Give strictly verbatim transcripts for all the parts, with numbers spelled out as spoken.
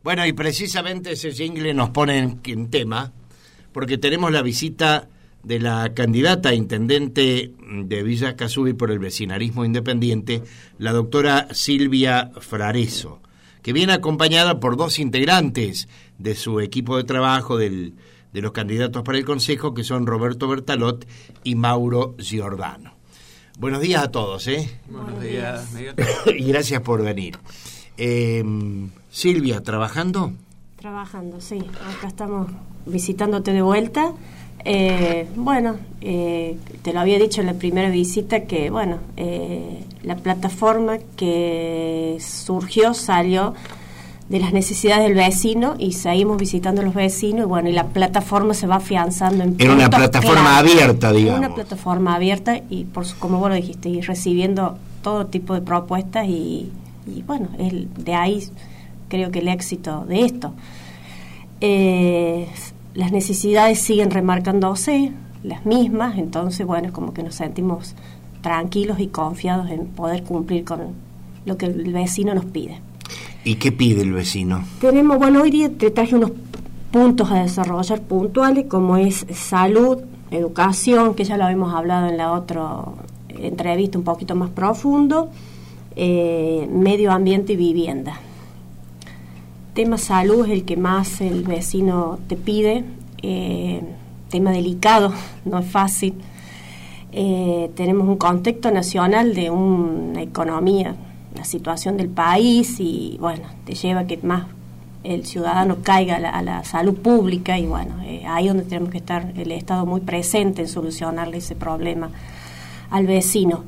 Bueno, y precisamente ese jingle nos pone en, en tema, porque tenemos la visita de la candidata a intendente de Villa Casubi por el vecinalismo independiente, la doctora Silvia Frareso, que viene acompañada por dos integrantes de su equipo de trabajo del, de los candidatos para el Consejo, que son Roberto Bertalot y Mauro Giordano. Buenos días a todos, ¿eh? Buenos días. Y gracias por venir. Eh, Silvia, ¿trabajando? Trabajando, sí. Acá estamos visitándote de vuelta. Eh, bueno, eh, te lo había dicho en la primera visita que, bueno, eh, la plataforma que surgió salió de las necesidades del vecino y seguimos visitando a los vecinos y, bueno, y la plataforma se va afianzando en Era una plataforma claros. abierta, digamos. Una plataforma abierta y, por su, como vos lo dijiste, y recibiendo todo tipo de propuestas y, y bueno, el, de ahí creo que el éxito de esto. Eh, las necesidades siguen remarcándose, las mismas, entonces, bueno, es como que nos sentimos tranquilos y confiados en poder cumplir con lo que el vecino nos pide. ¿Y qué pide el vecino? Tenemos, bueno, hoy día te traje unos puntos a desarrollar puntuales, como es salud, educación, que ya lo habíamos hablado en la otra entrevista un poquito más profundo, eh, medio ambiente y vivienda. Tema salud es el que más el vecino te pide, eh, tema delicado, no es fácil. Eh, tenemos un contexto nacional de una economía, la situación del país y bueno, te lleva a que más el ciudadano caiga a la, a la salud pública y bueno, eh, ahí donde tenemos que estar el Estado muy presente en solucionarle ese problema al vecino.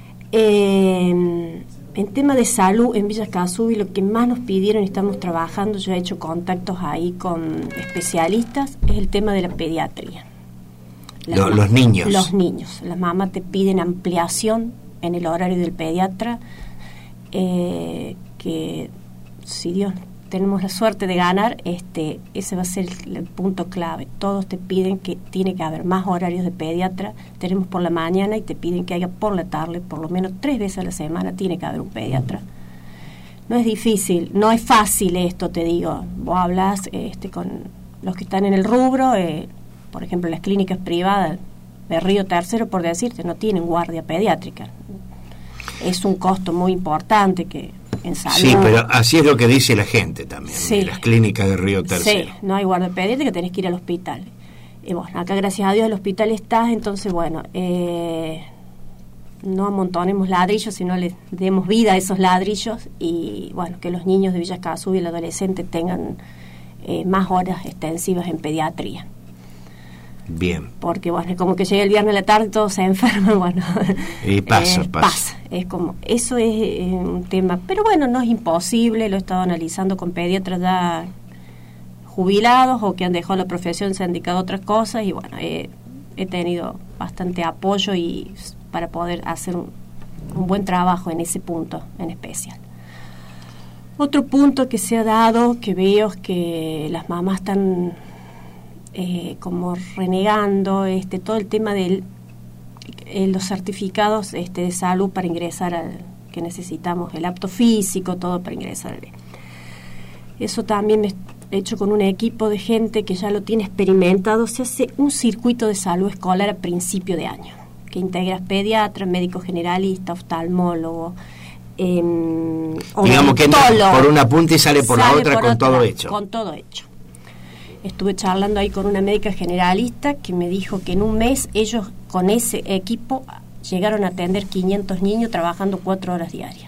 Eh, en tema de salud en Villa Casubi lo que más nos pidieron y estamos trabajando, yo he hecho contactos ahí con especialistas, es el tema de la pediatría. Lo, los niños. Los niños. Las mamás te piden ampliación en el horario del pediatra, eh, que si Dios tenemos la suerte de ganar, este ese va a ser el, el punto clave. Todos te piden que tiene que haber más horarios de pediatra. Tenemos por la mañana y te piden que haya por la tarde, por lo menos tres veces a la semana tiene que haber un pediatra. No es difícil, no es fácil esto, te digo. Vos hablas este, con los que están en el rubro, eh, por ejemplo, las clínicas privadas de Río Tercero, por decirte, no tienen guardia pediátrica. Es un costo muy importante que en salud. Sí, pero así es lo que dice la gente también, sí. Las clínicas de Río Tercero. Sí, no hay guardia pediátrica, tenés que ir al hospital. Y bueno, acá gracias a Dios el hospital está, entonces bueno, eh, no amontonemos ladrillos, sino le demos vida a esos ladrillos y bueno, que los niños de Villa Casubi y el adolescente tengan eh, más horas extensivas en pediatría. Bien. Porque bueno, es como que llega el viernes a la tarde y todos se enferman, bueno. Y pasa, eh, pasa. pasa. Es como, eso es eh, un tema, pero bueno, no es imposible, lo he estado analizando con pediatras ya jubilados o que han dejado la profesión, se han dedicado a otras cosas y bueno, eh, he tenido bastante apoyo y para poder hacer un, un buen trabajo en ese punto en especial. Otro punto que se ha dado, que veo es que las mamás están eh, como renegando este todo el tema de eh, los certificados este, de salud para ingresar al que necesitamos, el apto físico, todo para ingresar. Eso también me he hecho con un equipo de gente que ya lo tiene experimentado. Se hace un circuito de salud escolar a principio de año, que integras pediatra, médico generalista, oftalmólogo, eh, digamos que entra por una punta y sale por sale la otra por con otra, todo hecho. Con todo hecho. Estuve charlando ahí con una médica generalista que me dijo que en un mes ellos con ese equipo llegaron a atender quinientos niños trabajando cuatro horas diarias.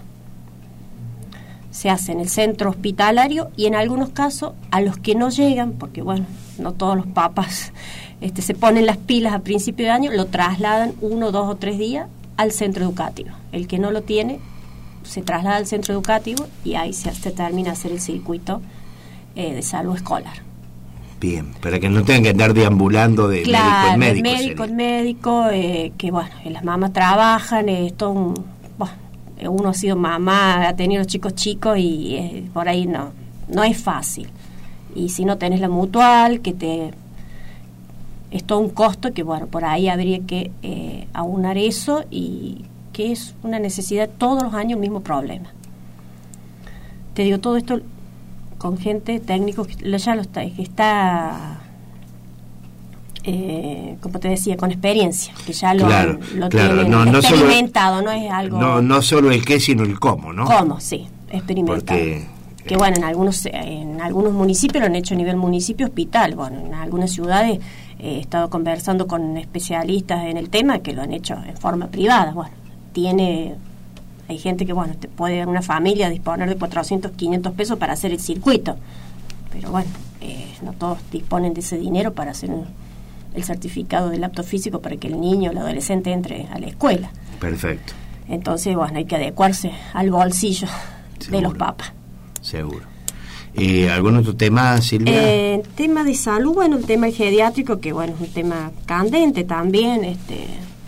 Se hace en el centro hospitalario y en algunos casos a los que no llegan, porque bueno, no todos los papás este, se ponen las pilas a principio de año, lo trasladan uno, dos o tres días al centro educativo. El que no lo tiene se traslada al centro educativo y ahí se, se termina de hacer el circuito eh, de salud escolar. Bien, para que no tengan que andar deambulando de claro, médico en médico. médico sería. en médico, eh, que bueno, las mamás trabajan, eh, esto un, bueno, uno ha sido mamá, ha tenido chicos chicos y eh, por ahí no, no es fácil. Y si no tenés la mutual, que te es todo un costo que bueno, por ahí habría que eh, aunar eso y que es una necesidad todos los años el mismo problema. Te digo, todo esto con gente técnico que ya lo está, que está eh, como te decía, con experiencia, que ya lo, claro, lo claro. tienen no, no experimentado, solo, no es algo... No, no solo el qué, sino el cómo, ¿no? Cómo, sí, experimentado. Porque, que bueno, en algunos en algunos municipios lo han hecho a nivel municipio hospital, bueno, en algunas ciudades eh, he estado conversando con especialistas en el tema que lo han hecho en forma privada, bueno, tiene... Hay gente que, bueno, te puede una familia disponer de cuatrocientos, quinientos pesos para hacer el circuito, pero bueno, eh, no todos disponen de ese dinero para hacer un, el certificado del apto físico para que el niño o el adolescente entre a la escuela. Perfecto. Entonces, bueno, hay que adecuarse al bolsillo Seguro. de los papás. Seguro. Eh, ¿Algún otro tema, Silvia? Eh, tema de salud, bueno, el tema geriátrico, que bueno, es un tema candente también, este,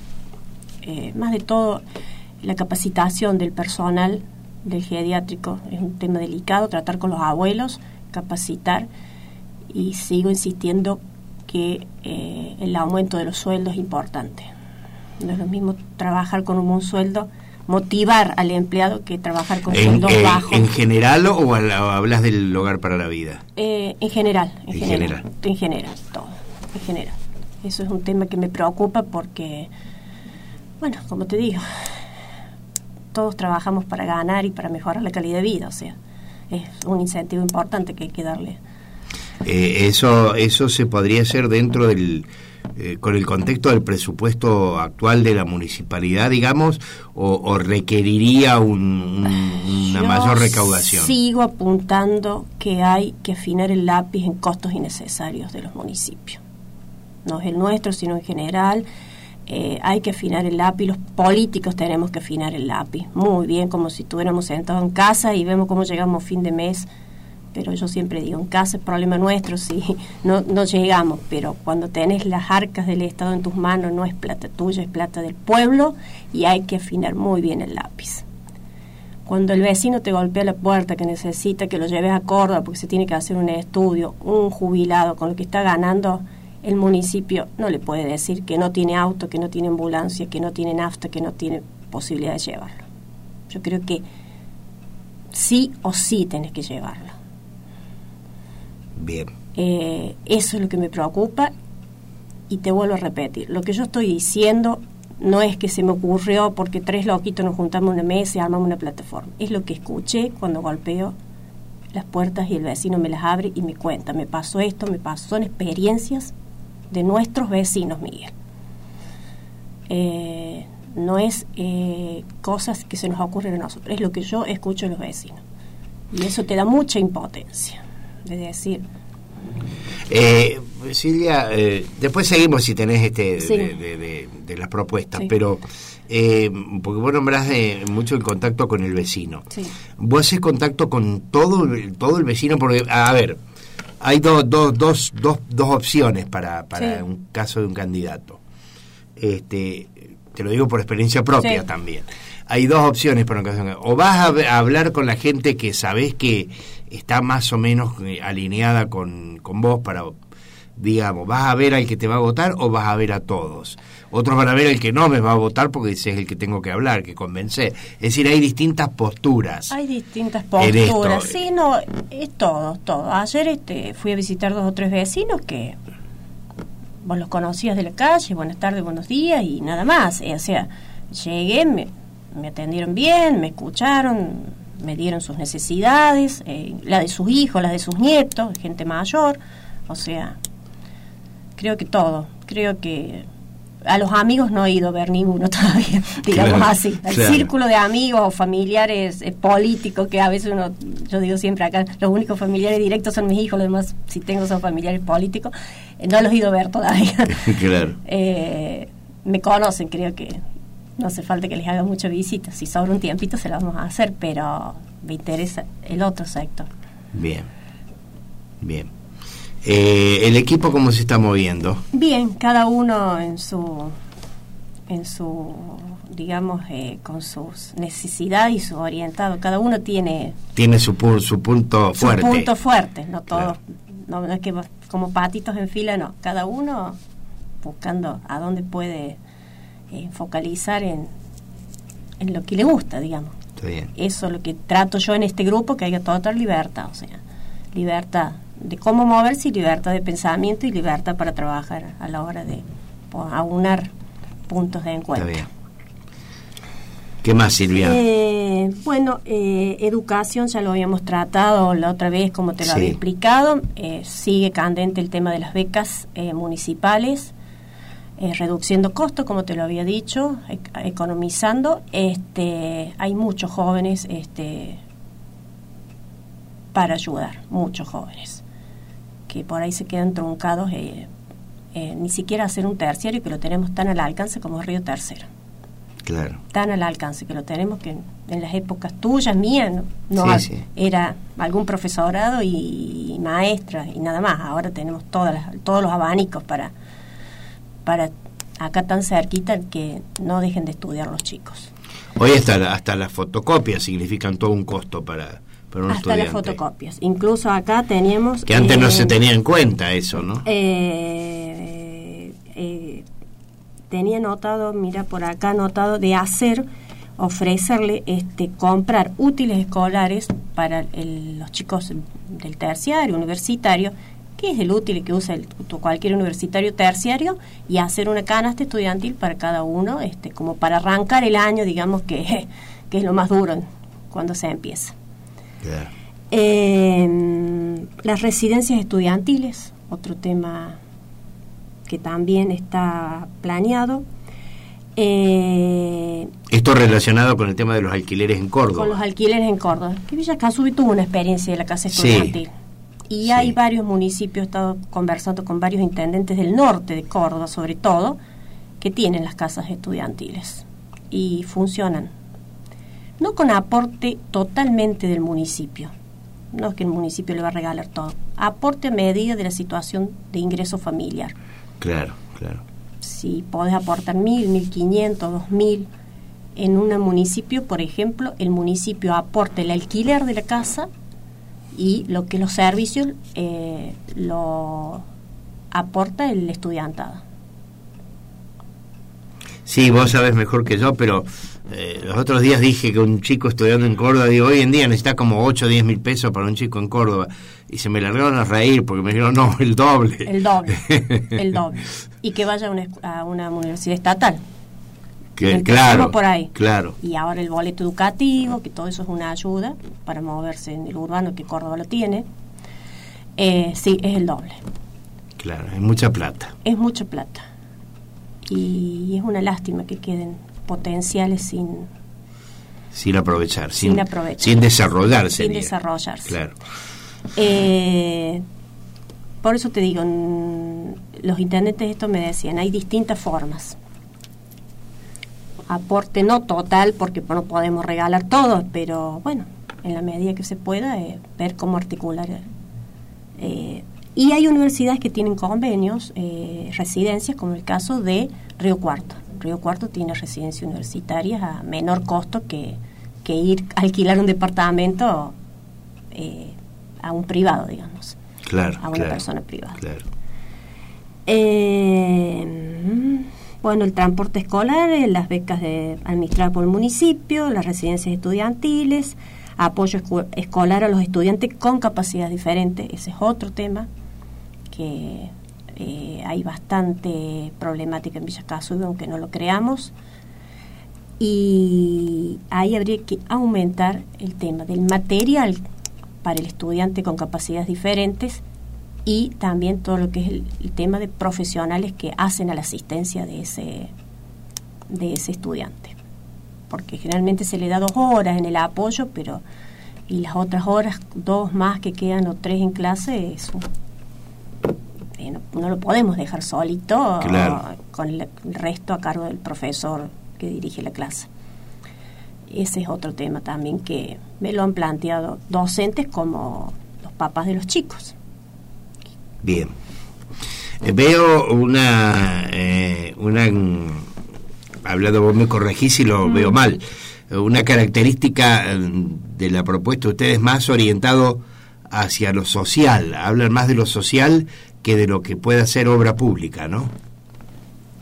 eh, más de todo... La capacitación del personal del geriátrico es un tema delicado, tratar con los abuelos, capacitar, y sigo insistiendo que eh, el aumento de los sueldos es importante. No es lo mismo trabajar con un buen sueldo, motivar al empleado, que trabajar con en, sueldos eh, bajos. ¿En general o, o hablas del Hogar para la Vida? Eh, en general, en, en general, general. En general, todo, en general. Eso es un tema que me preocupa porque, bueno, como te digo... todos trabajamos para ganar y para mejorar la calidad de vida, o sea, es un incentivo importante que hay que darle. Eh, eso eso se podría hacer dentro del, eh, con el contexto del presupuesto actual de la municipalidad, digamos, o, o requeriría un, un, una Yo mayor recaudación. Sigo apuntando que hay que afinar el lápiz en costos innecesarios de los municipios, no es el nuestro, sino en general. Eh, hay que afinar el lápiz, los políticos tenemos que afinar el lápiz, muy bien, como si estuviéramos sentados en casa y vemos cómo llegamos fin de mes, pero yo siempre digo, en casa es problema nuestro si no, no llegamos, pero cuando tenés las arcas del Estado en tus manos, no es plata tuya, es plata del pueblo, y hay que afinar muy bien el lápiz. Cuando el vecino te golpea la puerta que necesita que lo lleves a Córdoba porque se tiene que hacer un estudio, un jubilado con lo que está ganando, el municipio no le puede decir que no tiene auto, que no tiene ambulancia, que no tiene nafta, que no tiene posibilidad de llevarlo. Yo creo que sí o sí tenés que llevarlo. Bien. Eh, eso es lo que me preocupa, y te vuelvo a repetir, lo que yo estoy diciendo no es que se me ocurrió porque tres loquitos nos juntamos en una mesa y armamos una plataforma, es lo que escuché cuando golpeo las puertas y el vecino me las abre y me cuenta, me pasó esto, me pasó, son experiencias de nuestros vecinos, Miguel. Eh, no es eh, cosas que se nos ocurren a nosotros, es lo que yo escucho de los vecinos. Y eso te da mucha impotencia, de decir... Eh, Silvia, eh, después seguimos si tenés este sí. de, de, de, de las propuestas, sí. pero eh, porque vos nombrás de, mucho el contacto con el vecino. Sí. Vos haces contacto con todo el, todo el vecino, porque, a ver, hay do, do, dos, dos, dos opciones para, para sí. un caso de un candidato. Este, te lo digo por experiencia propia sí. también. Hay dos opciones para un caso de un candidato. O vas a, a hablar con la gente que sabés que está más o menos alineada con, con vos para, digamos, vas a ver al que te va a votar o vas a ver a todos. Otros van a ver al que no me va a votar porque ese es el que tengo que hablar, que convencer. Es decir, hay distintas posturas. Hay distintas posturas. Sí, no, es todo, todo. Ayer este, fui a visitar dos o tres vecinos que vos los conocías de la calle, buenas tardes, buenos días y nada más. O sea, llegué, me, me atendieron bien, me escucharon, me dieron sus necesidades, eh, la de sus hijos, la de sus nietos, gente mayor, o sea, creo que todo, creo que a los amigos no he ido a ver ninguno todavía, digamos claro, así, al claro. círculo de amigos o familiares eh, políticos que a veces uno, yo digo siempre acá, los únicos familiares directos son mis hijos, los demás si tengo son familiares políticos, eh, no los he ido a ver todavía. Claro. eh, me conocen, creo que no hace falta que les haga mucha visita. Si sobra un tiempito se lo vamos a hacer, pero me interesa el otro sector. Bien, bien. Eh, ¿El equipo cómo se está moviendo? Bien, cada uno en su, en su digamos, eh, con sus necesidades y su orientado. Cada uno tiene... Tiene su, pu- su punto su fuerte. Su punto fuerte, no todos, claro. no, no es que como patitos en fila, no. Cada uno buscando a dónde puede... Eh, focalizar en, en lo que le gusta, digamos. Está bien. Eso es lo que trato yo en este grupo, que haya total libertad, o sea, libertad de cómo moverse y libertad de pensamiento y libertad para trabajar a la hora de pues, aunar puntos de encuentro. Está bien. ¿Qué más, Silvia? Eh, bueno, eh, educación ya lo habíamos tratado la otra vez, como te lo sí. había explicado. Eh, sigue candente el tema de las becas eh, municipales, eh, reduciendo costos, como te lo había dicho, e- economizando. Este, hay muchos jóvenes este, para ayudar, muchos jóvenes, que por ahí se quedan truncados, eh, eh, ni siquiera hacer un terciario, que lo tenemos tan al alcance como Río Tercero. Claro. Tan al alcance que lo tenemos que en, en las épocas tuyas, mías, no, no sí, sí. era algún profesorado y, y maestra y nada más. Ahora tenemos todas las, todos los abanicos para, para acá tan cerquita que no dejen de estudiar los chicos. Hoy hasta, hasta las fotocopias significan todo un costo para, para un hasta estudiante. Las fotocopias. Incluso acá teníamos... Que antes eh, no se tenía en cuenta eso, ¿no? Eh, eh, tenía notado, mira por acá notado, de hacer, ofrecerle, este, comprar útiles escolares para el, los chicos del terciario, universitario, que es el útil que usa el, cualquier universitario terciario, y hacer una canasta estudiantil para cada uno, este, como para arrancar el año, digamos que, que es lo más duro cuando se empieza. Yeah. Eh, las residencias estudiantiles, otro tema que también está planeado. Eh, Esto relacionado con el tema de los alquileres en Córdoba. Con los alquileres en Córdoba. Que Villa Casubi tuvo una experiencia de la casa estudiantil. Sí, y sí. Hay varios municipios, he estado conversando con varios intendentes del norte de Córdoba, sobre todo, que tienen las casas estudiantiles. Y funcionan. No con aporte totalmente del municipio. No es que el municipio le va a regalar todo. Aporte a medida de la situación de ingreso familiar. Claro, claro. Si podés aportar mil, mil quinientos, dos mil en un municipio, por ejemplo, el municipio aporta el alquiler de la casa y lo que los servicios eh, lo aporta el estudiantado. Sí, vos sabés mejor que yo, pero eh, los otros días dije que un chico estudiando en Córdoba, digo, hoy en día necesita como ocho o diez mil pesos para un chico en Córdoba, y se me largaron a reír porque me dijeron, no, el doble. El doble, el doble. Y que vaya a una, a una universidad estatal. Que, claro, por ahí. Claro. Y ahora el boleto educativo, que todo eso es una ayuda para moverse en el urbano, que Córdoba lo tiene. Eh, sí, es el doble. Claro, es mucha plata. Es mucha plata. Y es una lástima que queden potenciales sin sin aprovechar, sin, sin aprovechar, sin desarrollarse. Sin desarrollarse. Claro. Eh, por eso te digo, los intendentes esto me decían, hay distintas formas. Aporte no total, porque no podemos regalar todo, pero bueno, en la medida que se pueda, eh, ver cómo articular. Eh, y hay universidades que tienen convenios, eh, residencias, como el caso de Río Cuarto. Río Cuarto tiene residencias universitarias a menor costo que, que ir a alquilar un departamento eh, a un privado, digamos. Claro, a una claro, persona privada. Claro. Eh, bueno, el transporte escolar, las becas de, administradas por el municipio, las residencias estudiantiles, apoyo escu- escolar a los estudiantes con capacidades diferentes, ese es otro tema que eh, hay bastante problemática en Villa Casubi, aunque no lo creamos, y ahí habría que aumentar el tema del material para el estudiante con capacidades diferentes y también todo lo que es el, el tema de profesionales que hacen a la asistencia de ese de ese estudiante, porque generalmente se le da dos horas en el apoyo, pero y las otras horas, dos más que quedan o tres en clase, es un, eh, no, no lo podemos dejar solito, claro, o, con el, el resto a cargo del profesor que dirige la clase. Ese es otro tema también que me lo han planteado docentes como los papás de los chicos. Bien. Eh, veo una, eh, una, hablando, vos me corregís si lo mm. veo mal, una característica de la propuesta de ustedes más orientado hacia lo social, hablan más de lo social que de lo que pueda ser obra pública, ¿no?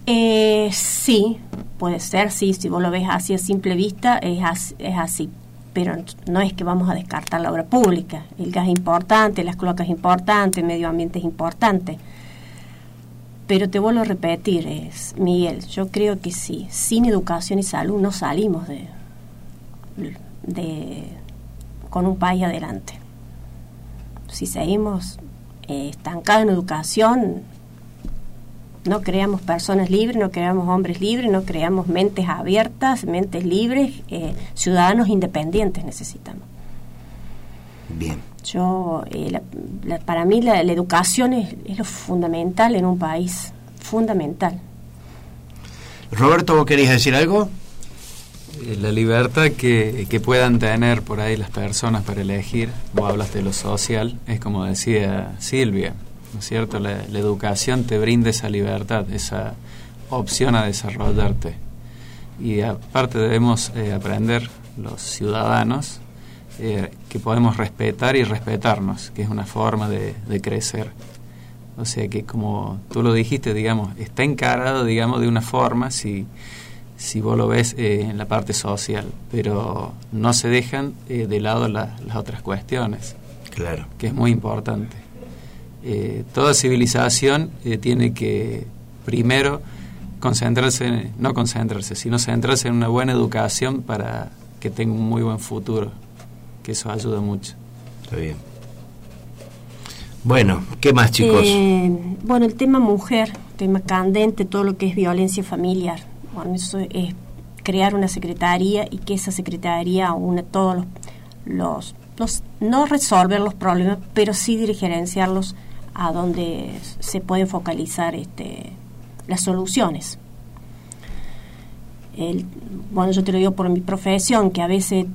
Eh, sí, puede ser, sí, si vos lo ves así a simple vista, es así, es así. pero no es que vamos a descartar la obra pública. El gas es importante, las cloacas es importante, el medio ambiente es importante. Pero te vuelvo a repetir, es, Miguel, yo creo que sí, sin educación y salud no salimos de, de con un país adelante. Si seguimos eh, estancados en educación, no creamos personas libres, no creamos hombres libres, no creamos mentes abiertas, mentes libres, eh, ciudadanos independientes necesitamos. Bien. Yo, eh, la, la, para mí la, la educación es, es lo fundamental en un país, fundamental. Roberto, ¿vos querías decir algo? Eh, la libertad que, que puedan tener por ahí las personas para elegir, vos hablas de lo social, es como decía Silvia, ¿no es cierto? La, la educación te brinda esa libertad, esa opción a desarrollarte. Y aparte debemos eh, aprender los ciudadanos eh, que podemos respetar y respetarnos, que es una forma de, de crecer. O sea que, como tú lo dijiste, digamos, está encarado, digamos, de una forma, si, si vos lo ves eh, en la parte social, pero no se dejan eh, de lado la, las otras cuestiones. Claro. Que es muy importante. Eh, toda civilización eh, tiene que primero concentrarse, no concentrarse, sino centrarse en una buena educación para que tenga un muy buen futuro, que eso ayuda mucho. Está bien. Bueno, ¿qué más, chicos? Eh, bueno, el tema mujer, tema candente, todo lo que es violencia familiar. Bueno, eso es crear una secretaría y que esa secretaría una todos los, los, los no resolver los problemas, pero sí dirigenciarlos a donde se pueden focalizar este, las soluciones. El, bueno, yo te lo digo por mi profesión, que a veces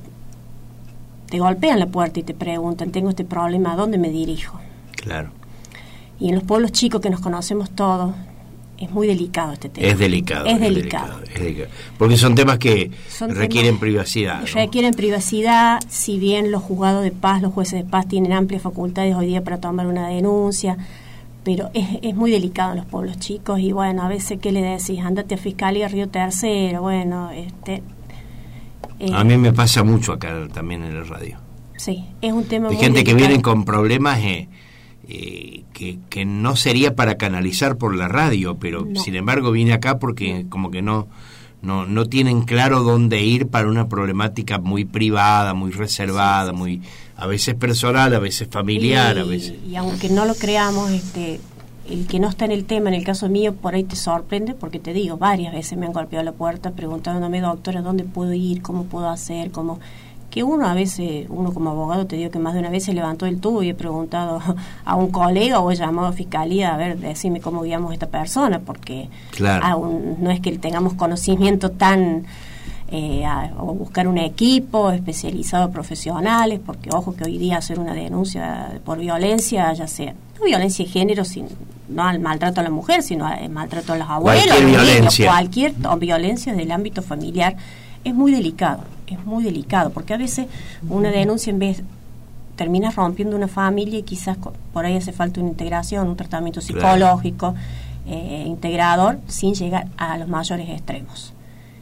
te golpean la puerta y te preguntan, tengo este problema, ¿a dónde me dirijo? Claro. Y en los pueblos chicos que nos conocemos todos, es muy delicado este tema. Es delicado. Es, es delicado. delicado. Es delicado. Porque son temas que son requieren temas, privacidad, ¿no? Requieren privacidad, si bien los juzgados de paz, los jueces de paz tienen amplias facultades hoy día para tomar una denuncia, pero es, es muy delicado en los pueblos chicos. Y bueno, a veces, ¿qué le decís? Andate a Fiscalía Río Tercero, bueno, este... Eh, a mí me pasa mucho acá también en la radio. Sí, es un tema de muy gente delicado. Que vienen con problemas eh, eh, que, que no sería para canalizar por la radio, pero no. Sin embargo viene acá porque como que no, no, no tienen claro dónde ir para una problemática muy privada, muy reservada, sí, sí, muy a veces personal, a veces familiar, y, a veces... Y aunque no lo creamos, este... el que no está en el tema, en el caso mío, por ahí te sorprende, porque te digo, varias veces me han golpeado la puerta preguntándome, doctora, ¿dónde puedo ir? ¿Cómo puedo hacer? ¿Cómo? Que uno a veces, uno como abogado, te digo que más de una vez se levantó del tubo y he preguntado a un colega o he llamado a fiscalía a ver, decime cómo guiamos a esta persona, porque claro. aún no es que tengamos conocimiento tan... Eh, a, o buscar un equipo especializado, profesionales, porque ojo que hoy día hacer una denuncia por violencia, ya sea no violencia de género, sin, no al maltrato a la mujer, sino al maltrato a los abuelos, cualquier a los violencia, niños, cualquier o violencia del ámbito familiar, es muy delicado, es muy delicado, porque a veces una denuncia en vez termina rompiendo una familia y quizás por ahí hace falta una integración, un tratamiento psicológico, claro. eh, integrador, sin llegar a los mayores extremos.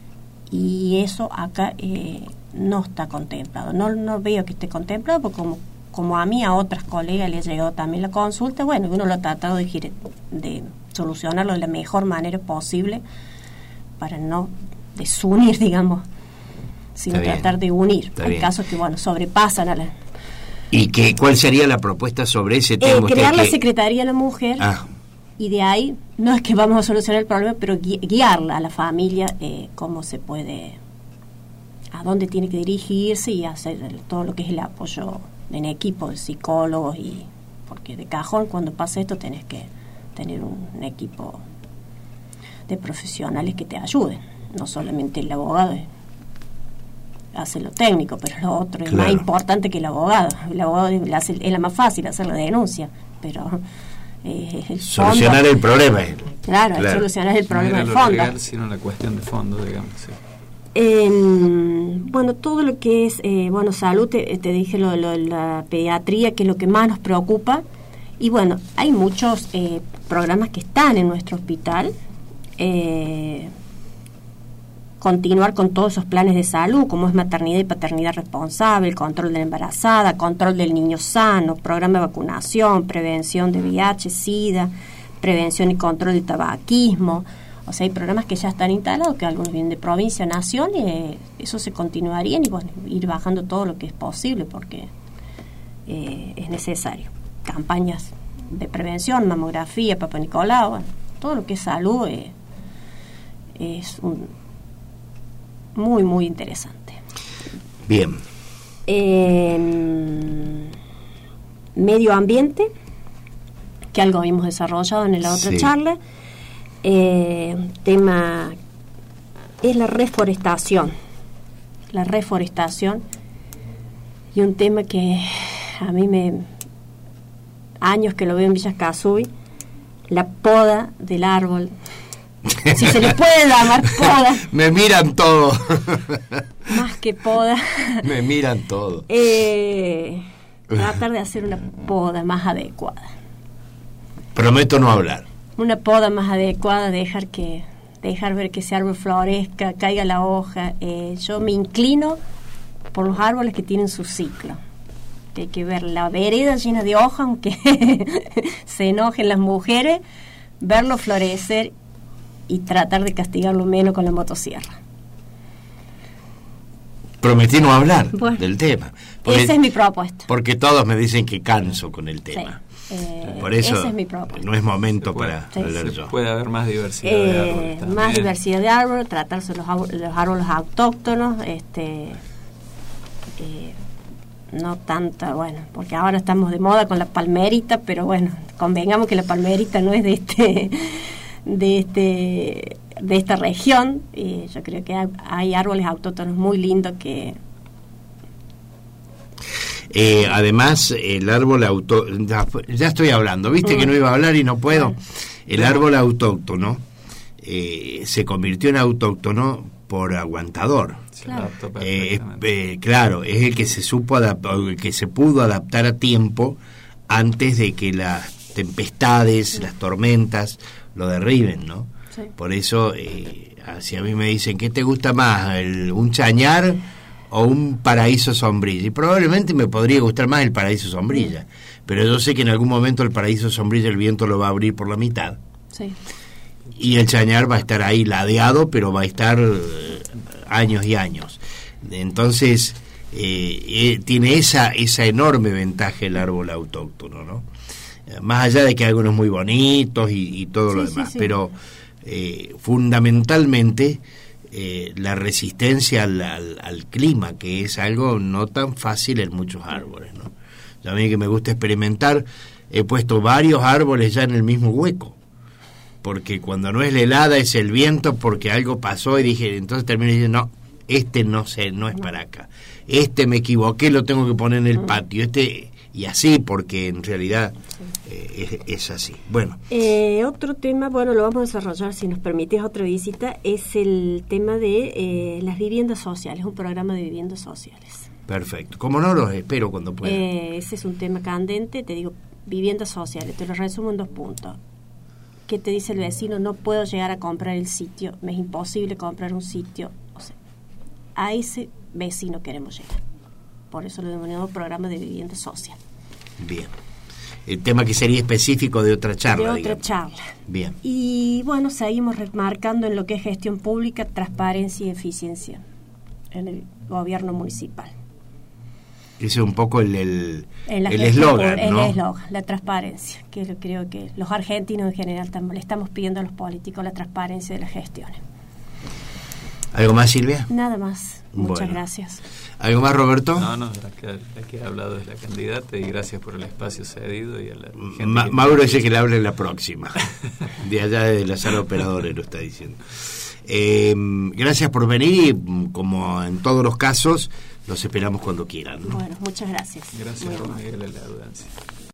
Y eso acá eh, no está contemplado, no no veo que esté contemplado, porque como, como a mí, a otras colegas les llegó también la consulta, bueno, uno lo ha tratado de, de solucionarlo de la mejor manera posible para no desunir, digamos, sino tratar de unir. Hay bien. Casos que, bueno, sobrepasan a la... ¿Y qué, cuál sería la propuesta sobre ese tema? Eh, crear la que... Secretaría de la Mujer... Ah. Y de ahí, no es que vamos a solucionar el problema, pero gui- guiarla a la familia, eh, cómo se puede, a dónde tiene que dirigirse y hacer el, todo lo que es el apoyo en equipo de psicólogos, y porque de cajón cuando pasa esto tenés que tener un, un equipo de profesionales que te ayuden, no solamente el abogado eh, hace lo técnico, pero lo otro claro. es más importante que el abogado. El abogado es, hace, es la más fácil hacer la denuncia, pero... Eh, el solucionar fondo, el problema claro, claro. solucionar el problema no de fondo legal, sino la cuestión de fondo, digamos, sí. eh, bueno, todo lo que es eh, bueno, salud, te, te dije lo de lo, la pediatría, que es lo que más nos preocupa, y bueno, hay muchos eh, programas que están en nuestro hospital, eh, continuar con todos esos planes de salud, como es maternidad y paternidad responsable, el control de la embarazada, control del niño sano, programa de vacunación, prevención de V I H, SIDA, prevención y control del tabaquismo. O sea, hay programas que ya están instalados, que algunos vienen de provincia, nación, y eh, eso se continuaría y bueno, ir bajando todo lo que es posible, porque eh, es necesario. Campañas de prevención, mamografía, Papa Nicolau, bueno, todo lo que es salud eh, es un muy, muy interesante. Bien. Eh, medio ambiente, que algo habíamos desarrollado en la otra sí. charla. Eh, tema es la reforestación. La reforestación. Y un tema que a mí me... años que lo veo en Villa Casubi, la poda del árbol. Si se le puede llamar poda. Me miran todo. Más que poda. Me miran todo. Eh, tratar de hacer una poda más adecuada. Prometo no hablar. Una poda más adecuada, dejar que dejar ver que ese árbol florezca, caiga la hoja. Eh, yo me inclino por los árboles que tienen su ciclo. Que hay que ver la vereda llena de hojas, aunque se enojen las mujeres, verlo florecer y tratar de castigarlo menos con la motosierra. Prometí no hablar bueno, del tema. Porque, esa es mi propuesta. Porque todos me dicen que canso con el tema. Sí, eh, Por eso esa es mi propuesta. No es momento puede, para sí, hablar se yo. Puede haber más diversidad eh, de árboles también. Más diversidad de árboles, tratarse los, los árboles autóctonos, este... Eh, no tanta, bueno, porque ahora estamos de moda con la palmerita, pero bueno, convengamos que la palmerita no es de este de este de esta región, y yo creo que hay, hay árboles autóctonos muy lindos que eh, además el árbol auto ya, ya estoy hablando, viste mm. que no iba a hablar y no puedo. El árbol autóctono eh, se convirtió en autóctono por aguantador. Claro. Eh, eh, claro, es el que se supo adaptar, el que se pudo adaptar a tiempo antes de que las tempestades, sí. las tormentas lo derriben, ¿no? Sí. Por eso, eh, si a mí me dicen, ¿qué te gusta más, el, un chañar o un paraíso sombrilla? Y probablemente me podría gustar más el paraíso sombrilla, sí. pero yo sé que en algún momento el paraíso sombrilla el viento lo va a abrir por la mitad. Sí. Y el chañar va a estar ahí ladeado, pero va a estar eh, años y años. Entonces, eh, eh, tiene esa esa enorme ventaja el árbol autóctono, ¿no? Más allá de que hay algunos muy bonitos y, y todo sí, lo demás, sí, sí. pero eh, fundamentalmente eh, la resistencia al, al, al clima, que es algo no tan fácil en muchos árboles, ¿no? A mí que me gusta experimentar, he puesto varios árboles ya en el mismo hueco, porque cuando no es la helada es el viento, porque algo pasó y dije, entonces terminé diciendo, no, este no sé, no es para acá, este me equivoqué, lo tengo que poner en el patio, este, y así, porque en realidad eh, es, es así. Bueno. Eh, otro tema, bueno, lo vamos a desarrollar, si nos permites otra visita, es el tema de eh, las viviendas sociales, un programa de viviendas sociales. Perfecto, como no, los espero cuando pueda. Eh, ese es un tema candente, te digo, viviendas sociales, te lo resumo en dos puntos. ¿Qué te dice el vecino? No puedo llegar a comprar el sitio, me es imposible comprar un sitio. O sea, a ese vecino queremos llegar. Por eso lo denominamos programa de vivienda social. Bien. El tema que sería específico de otra charla. De otra digamos. charla. Bien. Y bueno, seguimos remarcando en lo que es gestión pública, transparencia y eficiencia en el gobierno municipal. Ese es un poco el el el eslogan, ¿no? El eslogan, la transparencia, que yo creo que los argentinos en general tam- le estamos pidiendo a los políticos la transparencia de las gestiones. ¿Algo más, Silvia? Nada más. Muchas bueno. gracias. ¿Algo más, Roberto? No, no, la que, la que ha hablado es la candidata y gracias por el espacio cedido. Y a la gente Ma- que Mauro dice que le hable en la próxima. De allá de la sala operadora lo está diciendo. Eh, gracias por venir y, como en todos los casos, los esperamos cuando quieran, ¿no? Bueno, muchas gracias. Gracias, Miguel, a la audiencia.